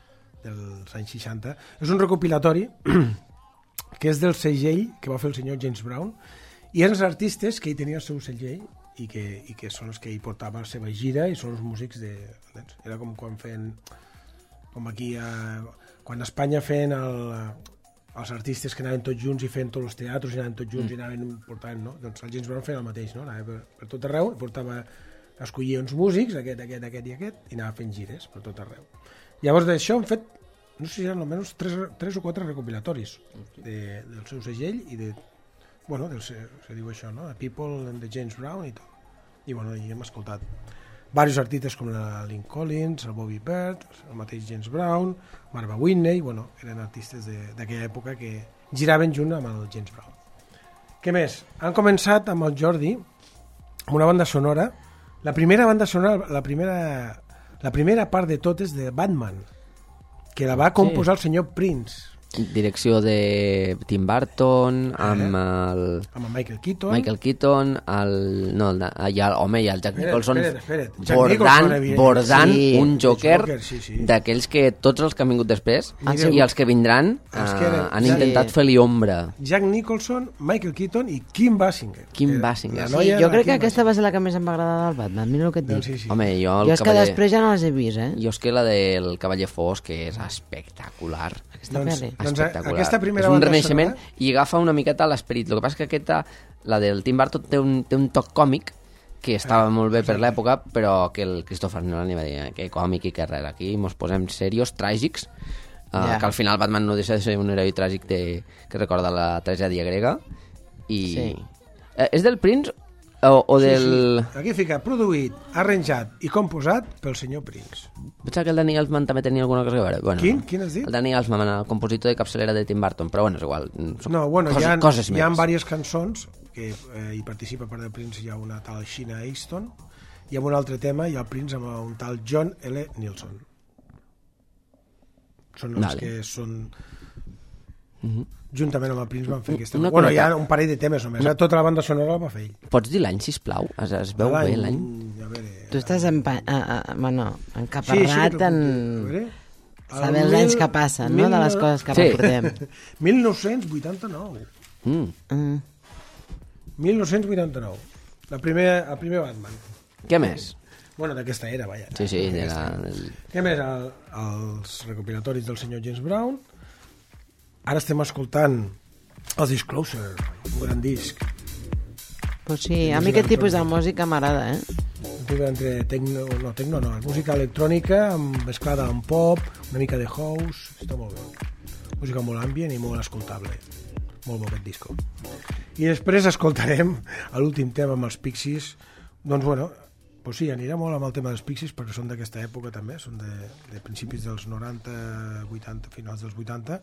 dels anys seixanta. És un recopilatori que és del segell que va fer el senyor James Brown, i eren els artistes que hi tenien el seu segell i que, i que són els que hi portava la seva gira i són els músics de... Era com quan feien... Com aquí, a, quan a Espanya feien el, els artistes que anaven tots junts i feien tots els teatres i anaven tots junts mm. i anaven portant, no? Doncs el James Brown feia el mateix, no? Anava per, per tot arreu, portava, escollia uns músics, aquest, aquest, aquest i aquest, i anava fent gires per tot arreu. Llavors d'això han fet, no sé si eren almenys tres, tres o quatre recopilatoris de, del seu segell i de... Bueno, del, se, se diu això, no? The People and the James Brown i tot. I bueno, hi hem escoltat diversos artistes com la Lynn Collins, el Bobby Bird, el mateix James Brown, Marva Whitney, bueno, eren artistes d'aquella època que giraven junt amb el James Brown. Què més? Han començat amb el Jordi amb una banda sonora, la primera banda sonora, la primera, la primera part de tot és de Batman, que la va composar sí. el senyor Prince. direcció de Tim Burton, amb el... Amb el Michael Keaton. Michael Keaton, el... No, el, hi ha, home, hi ha el Jack Espera't, Nicholson espera't, espera't. Jack bordant, Nicholson, evident. bordant Sí, un Joker, Joker, sí, sí. d'aquells que tots els que han vingut després Mira, i els que vindran els eh, que eren- han sí. intentat fer-li ombra. Jack Nicholson, Michael Keaton i Kim Basinger. Kim Eh, Basinger. la Sí, noia jo de crec que Kim aquesta va ser la que més em va agradar del Batman, mira el que et dic. Basinger. Doncs sí, sí. Home, jo el Jo és que cavaller... després ja no les he vist, eh? Jo és que la del Cavaller Fosc que és espectacular. Aquesta Doncs- pel·li. doncs Espectacular. aquesta primera és un banda renaixement sonora- i agafa una miqueta l'esperit. El que passa és que aquesta, la del Tim Burton, té un, té un toc còmic que estava molt bé per l'època, però que el Christopher Nolan li va dir que còmic i que res, aquí mos posem serios, tràgics, uh, Ja. que al final Batman no deixa de ser un heroi tràgic de, que recorda la tragèdia grega. I... Sí. Eh, és del Prince o, o del... Sí, sí. Aquí fica produït, arranjat i composat pel senyor Prince. Pensava que el Danny Elfman també tenia alguna cosa a veure. Bueno, Quin? no. Quin has dit? El Danny Elfman, el compositor de capçalera de Tim Burton, però bueno, és igual. Són No, bueno, coses, hi ha, coses hi ha més. diverses cançons que eh, hi participa per del Prince, hi ha una tal Sheena Easton i amb un altre tema hi ha el Prince amb un tal John L. Nilsson. Són els Vale. que són... Mhm. Juntament amb el Prince van fer aquesta... Una Bueno, hi ha cosa- un parell de temes només, eh? Tota la banda sonora la va fer ell. Pots dir l'any, sisplau? Es, es veu L'any- bé l'any? A veure... Tu estàs empa... a, a, bueno, Sí, sí, encaparrat que en... a veure. Saber El els anys mil- que passen, no? mil- De les coses que Sí. recordem. mil nou-cents vuitanta-nou. Mm. Mm. mil nou-cents vuitanta-nou. La primera, el primer Batman. Què més? Bueno, d'aquesta era, vaja. Sí, sí, de D'aquesta la... era. del- Què més? El, els recopilatoris del senyor James Brown. Ara estem escoltant els Disclosure, un gran disc. Pues sí, a mi aquest tipus de música m'agrada, eh? Un tipus entre tecno, no, tecno no, és música electrònica amb, mesclada amb pop, una mica de house, està molt bé. Música molt ambient i molt escoltable. Molt bo aquest disco. I després escoltarem l'últim tema amb els Pixies. Doncs bueno, pues sí, anirà molt amb el tema dels Pixies perquè són d'aquesta època també, són de, de principis dels noranta, vuitanta, finals dels vuitanta,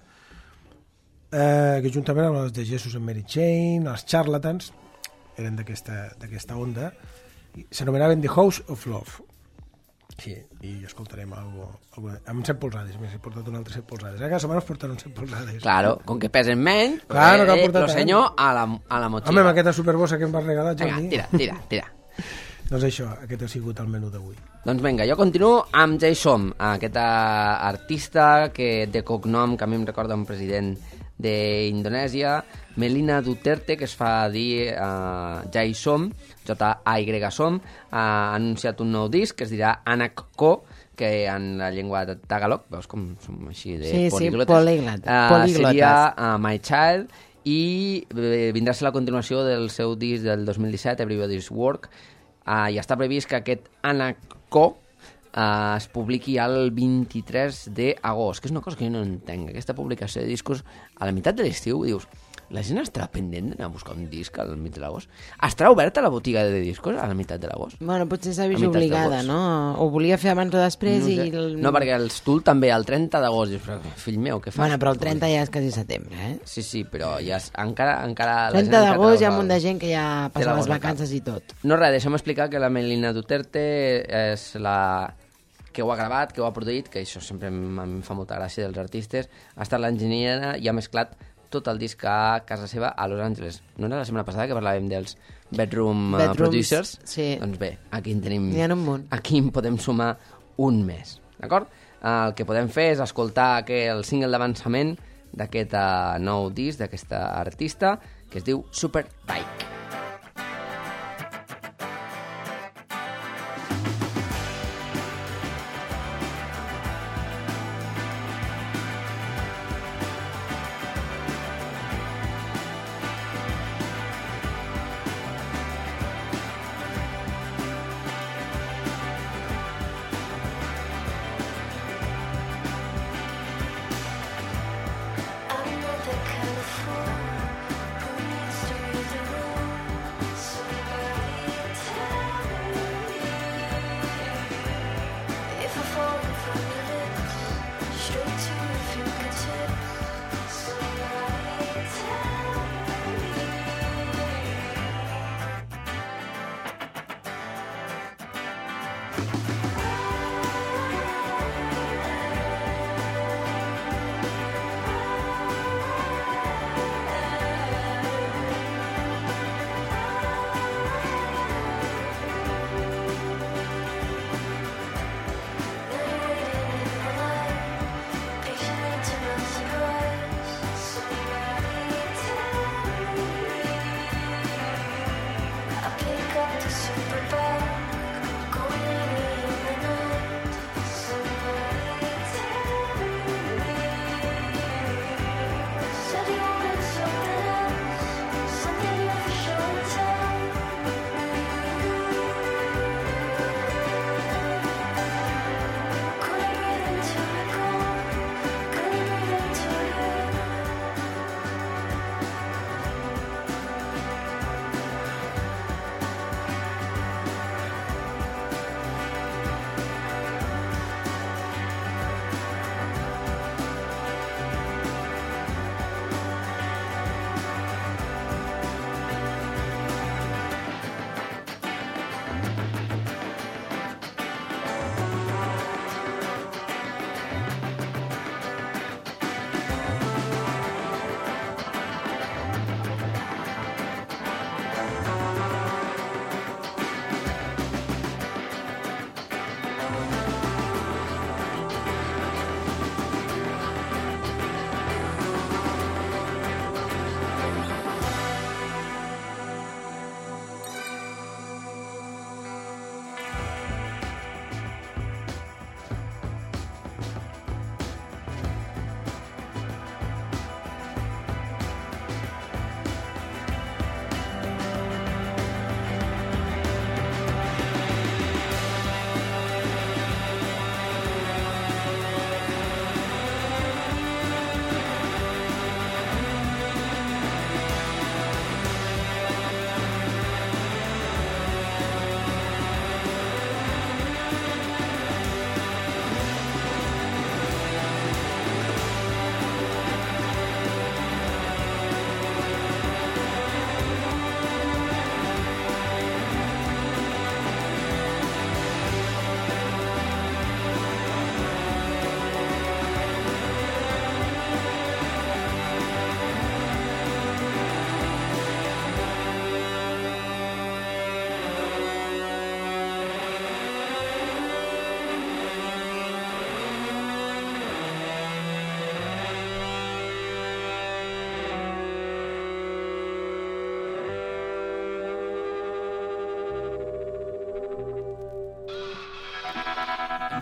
eh, que juntament amb els de Jesus and Mary Chain, els Charlatans, eren d'aquesta d'aquesta onda, i s'anomenaven The House of Love. Sí, i escoltarem algo, algo amb set polzades, més he portat un altre set polzades. Eh, cada setmana es portaran set polzades. Claro, com que pesen menys, Clar, no eh, cal eh, portar lo tant. senyor a la, a la motxilla. Home, amb aquesta superbossa que em vas regalar, Vinga, Jordi. tira, tira, tira. Doncs això, aquest ha sigut el menú d'avui. Doncs vinga, jo continuo amb Jason, aquest eh, artista que de cognom, que a mi em recorda un president d'Indonèsia, Melina Duterte, que es fa dir uh, Jason, J A Y Som, uh, ha anunciat un nou disc que es dirà Anak Ko, que en la llengua de tagalog, veus com som així de Sí, sí, poliglotes, políglot- uh, políglotes. seria uh, My Child, i eh, vindrà a ser la continuació del seu disc del dos mil disset, Everybody's Work, uh, i està previst que aquest Anak Ko Uh, es publiqui el vint-i-tres d'agost, que és una cosa que jo no entenc. Aquesta publicació de discos a la meitat de l'estiu, dius, la gent estarà pendent d'anar a buscar un disc al mig de l'agost? Estarà oberta la botiga de discos a la meitat de l'agost? Bueno, potser s'ha A vist meitat obligada, d'agost. no? Ho volia fer abans o després No, i... sé. El... no, perquè els Tool també, el trenta d'agost, dius, però, fill meu, què fas? Bueno, però el trenta ja és quasi setembre, eh? Sí, sí, però ja és, encara... encara la gent trenta encara d'agost hi ha el- un munt de gent que ja té passa la les bossa vacances i tot. No, res, deixa'm explicar que la Melina Duterte és la que ho ha gravat, que ho ha produït, que això sempre em, em fa molta gràcia dels artistes, ha estat l'enginyera i ha mesclat tot el disc a casa seva a Los Angeles. No era la setmana passada que parlàvem dels Bedroom uh, Bedrooms, Producers? sí. Doncs bé, aquí en tenim... N'hi ha un munt. Aquí en podem sumar un més, d'acord? El que podem fer és escoltar el single d'avançament d'aquest uh, nou disc, d'aquesta artista, que es diu Super Bike. I'm not the kind of fool who needs to read the room. Somebody tell me if I'm falling from your lips, straight to your fingertips. Somebody tell me.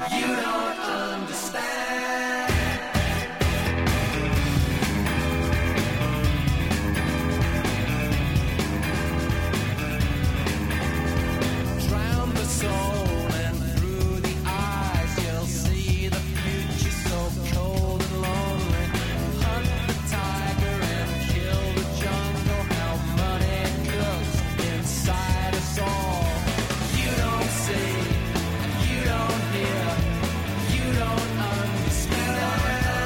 You don't understand. Drown the soul and through the eyes you'll see the future so cold and lonely. Hunt the tiger and kill the jungle. How money cooks inside us all. You don't see, you don't hear, you don't understand.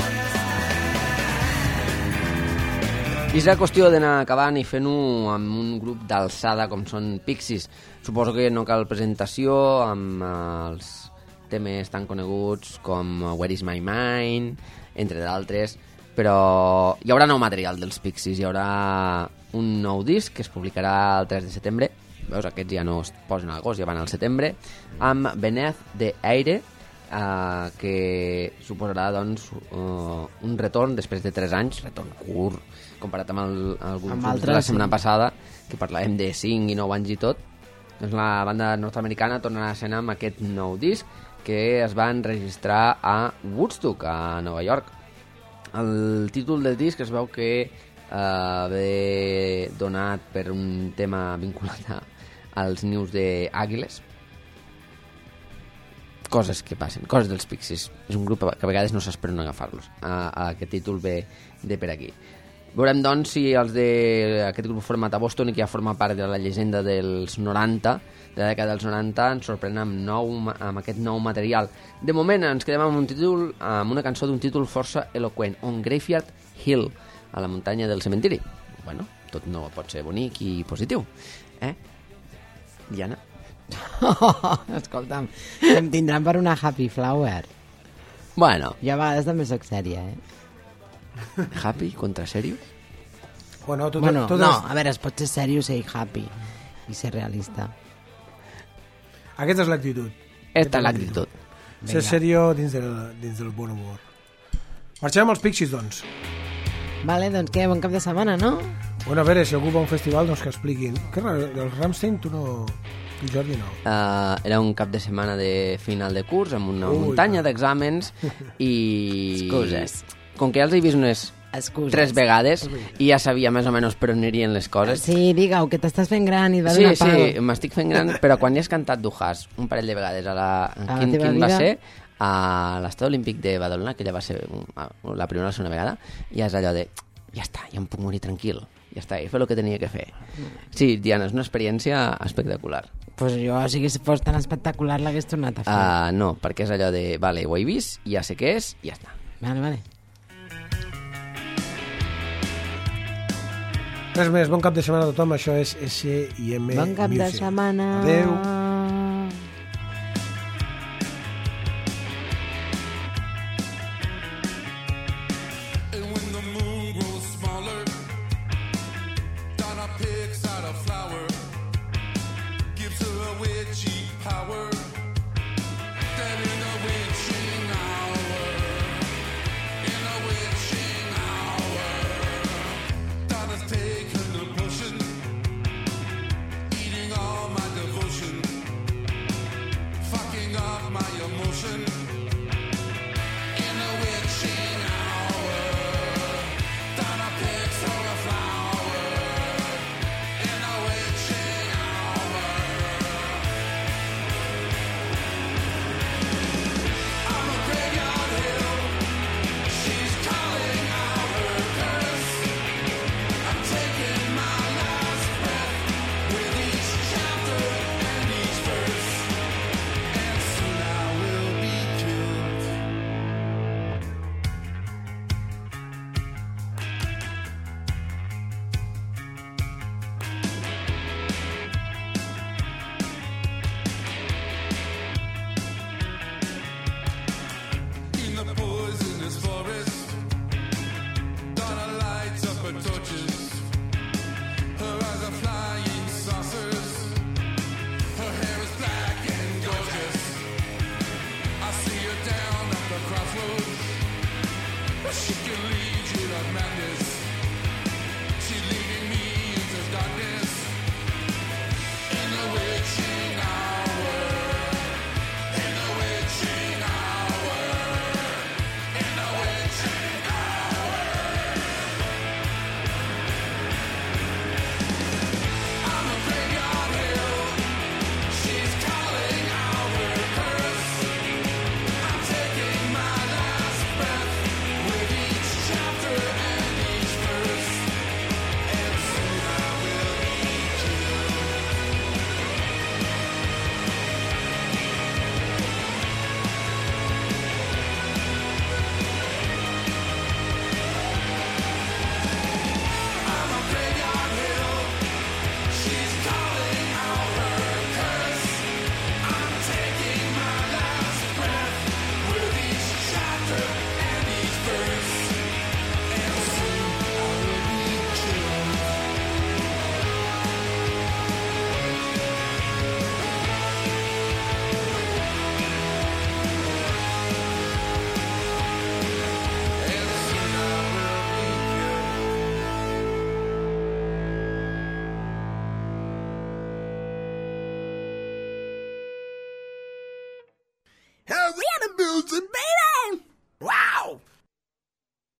I serà qüestió d'anar acabant i fent-ho amb un grup d'alçada com són Pixies. Suposo que no cal presentació amb eh, els temes tan coneguts com Where is my mind, entre d'altres, però hi haurà nou material dels Pixies, hi haurà un nou disc que es publicarà el tres de setembre, veus, aquests ja no es posen a l'agost, ja van al setembre, amb Beneath the Aire, eh, que suposarà doncs, uh, un retorn després de tres anys, retorn curt, comparat amb, el, alguns Amb grups altres, de la setmana sí. passada, que parlàvem de cinc i nou anys i tot, doncs la banda nord-americana tornarà a escena amb aquest nou disc que es va enregistrar a Woodstock, a Nova York. El títol del disc es veu que eh, ve donat per un tema vinculat a, als nius d'àguiles. Coses que passen, coses dels Pixies. És un grup que a vegades no s'esperen agafar-los. A, a aquest títol ve de per aquí. Veurem, doncs, si els d'aquest grup format a Boston i que ja forma part de la llegenda dels noranta, de la dècada dels noranta, ens sorprèn amb, nou, amb aquest nou material. De moment ens quedem amb un títol, amb una cançó d'un títol força eloqüent, On Graveyard Hill, a la muntanya del cementiri. Bueno, tot no pot ser bonic i positiu, eh? Diana? Oh, escolta'm, em tindran per una happy flower. Bueno, Jo a vegades també soc sèria, eh? happy contra serious? Bueno, tot, Bueno, tot no, és- a veure, es pot ser seriós i happy i ser realista. Aquesta és l'actitud. Esta és l'actitud. Ser Vinga. serio dins del, dins del bon humor. Marxem amb els Pixies, doncs. Vale, doncs què, bon cap de setmana, no? Bueno, a veure, si algú va a un festival, doncs que expliquin. Que raro, dels Rammstein tu no... Tu, Jordi, no. Uh, era un cap de setmana de final de curs amb una Ui, muntanya va. d'exàmens i... Excuses. Com que ja els he vist unes Excuses. tres vegades i ja sabia més o menys per on anirien les coses. Sí, digue-ho, que t'estàs fent gran i et va sí, donar pal. sí, m'estic fent gran, però quan ja has cantat Duhas un parell de vegades a la... A la quin, teva quin va vida? ser? A l'Estadi Olímpic de Badalona, que ja va ser un- la primera o la segona vegada, i és allò de, ja està, ja em puc morir tranquil, ja està, he fet el que tenia que fer. Sí, Diana, és una experiència espectacular. Pues jo, si hagués fos tan espectacular, l'hagués tornat a fer. Uh, no, perquè és allò de, vale, ho he vist, ja sé què és, i ja està. Vale, vale. Res més, bon cap de setmana a tothom. Això és S I M Bon cap de Music. setmana. Adeu.